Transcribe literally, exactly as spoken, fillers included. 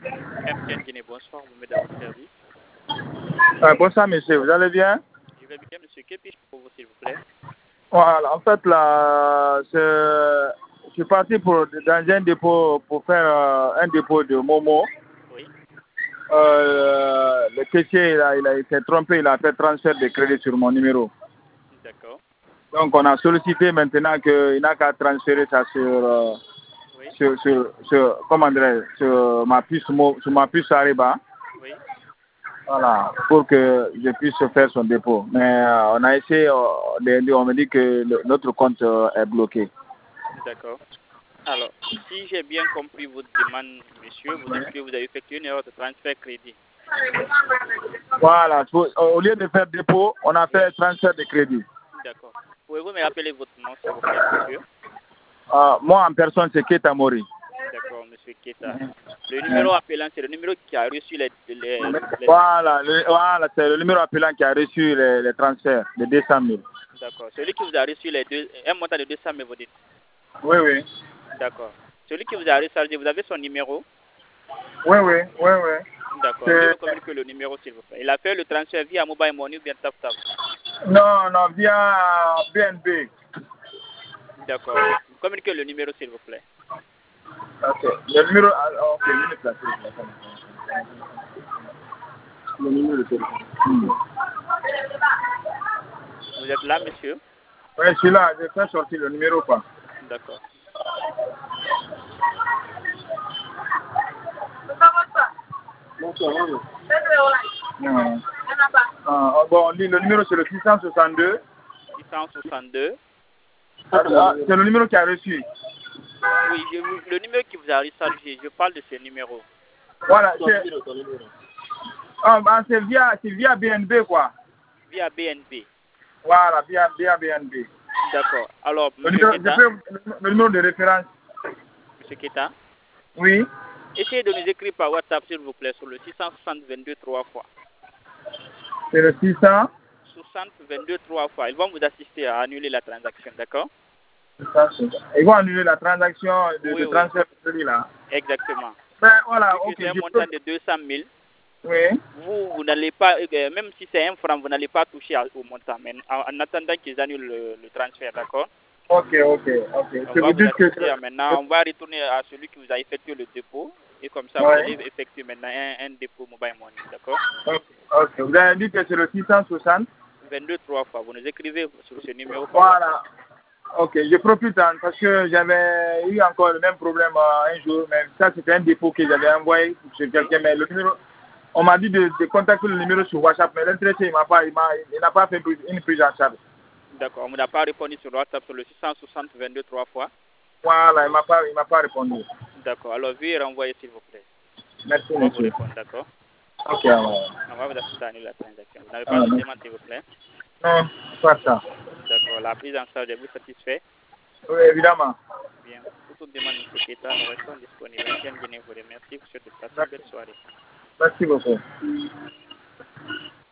M T N Guinée, bonsoir, vous mettez à votre service. Euh, bonsoir, monsieur, vous allez bien? Je vais bien, monsieur. Que puis-je pour vous, s'il vous plaît? Voilà, en fait, là, je, je suis parti pour, dans un dépôt pour faire euh, un dépôt de Momo. Oui. Euh, le caissier, il a, il a été trompé, il a fait transfert de crédit sur mon numéro. D'accord. Donc, on a sollicité maintenant qu'il n'a qu'à transférer ça sur, euh, Oui. sur, sur, sur, comment dirais, sur ma puce, Mo- sur ma puce Ariba. Oui. Voilà, pour que je puisse faire son dépôt. Mais euh, on a essayé, euh, de- on me dit que le- notre compte euh, est bloqué. D'accord. Alors, si j'ai bien compris votre demande, monsieur, vous dites que vous avez effectué une erreur de transfert crédit. Voilà, faut- au lieu de faire dépôt, on a fait transfert de crédit. D'accord. Pouvez-vous me rappeler votre nom, s'il vous plaît, monsieur? Euh, moi, en personne, c'est Keta Mori. D'accord, monsieur Keta. Le numéro appelant, c'est le numéro qui a reçu les... les, les... Voilà, le- voilà c'est le numéro appelant qui a reçu les, les transferts de deux cent mille. D'accord. Celui qui vous a reçu les deux... un montant de deux cent mille, vous dites? Oui, oui. D'accord. Celui qui vous a rechargé, vous avez son numéro? Oui, oui, oui, oui. D'accord. C'est- Veuillez me communiquer le numéro, s'il vous plaît. Il a fait le transfert via Mobile Money ou bien Tap Tap? Non, non, via B N B. D'accord. Communiquez le numéro, s'il vous plaît. Ok. Le numéro. ah, Ok, une minute là, s'il vous plaît. Le numéro de téléphone. Hmm. Vous êtes là, monsieur? Oui, je suis là, je fais sortir le numéro pas. D'accord. Non. Ah, bon, on dit le numéro c'est le six cent soixante-deux. six cent soixante-deux. Ah, ah, c'est le numéro qui a reçu. Oui, je vous- le numéro qui vous a rechargé, je parle de ce numéro. Voilà, c'est. Ah, ah, c'est via, c'est via B N B quoi. Via B N B. Voilà, via, via B N B. D'accord. Alors, Le monsieur numéro, je Keta, peux- le numéro de référence. monsieur Keta, Oui. essayez de nous écrire par WhatsApp, s'il vous plaît, sur le six cent soixante vingt-deux trois fois. C'est le six cents. soixante vingt-deux trois fois. Ils vont vous assister à annuler la transaction, d'accord? Ils vont annuler la transaction de, Oui, de oui, transfert de celui-là. Exactement. Ben voilà, Vu que ok. c'est un Je montant peux... de deux cent mille, Oui. vous, vous n'allez pas, euh, même si c'est un franc, vous n'allez pas toucher à- au montant, mais en, en attendant qu'ils annulent le, le transfert, d'accord? Ok, ok, ok. On Je va vous vous dis que... assister à maintenant, on va retourner à celui qui vous a effectué le dépôt, et comme ça, vous Oui. allez effectuer maintenant un, un dépôt mobile money, d'accord? Ok, ok. Vous avez dit que c'est le six cent soixante. vingt-deux trois fois, vous nous écrivez sur ce numéro par WhatsApp. Voilà. Ok, je profite hein, parce que j'avais eu encore le même problème euh, un jour, mais ça c'était un dépôt que j'avais envoyé sur quelqu'un, mais le numéro, on m'a dit de, de contacter le numéro sur WhatsApp, mais l'intéressé il m'a pas, il m'a, il n'a pas fait prise- une prise en charge. D'accord, on ne n'a pas répondu sur WhatsApp sur le six cent soixante vingt-deux trois fois. Voilà, il m'a pas, il m'a pas répondu. D'accord, alors veuillez renvoyer s'il vous plaît. Merci On va vous monsieur. répondre, d'accord? Ok, alors. On va vous assister à annuler la transaction. Vous n'avez pas Ah, d'autres non, demandes, s'il vous plaît? non, pas ça. D'accord, la prise en charge est vous satisfait? Oui, évidemment. Bien. Pour toute demande, M. Keta, nous restons disponibles. M T N Guinée vous remercie. Vous souhaite de passer une Merci, belle soirée. merci beaucoup.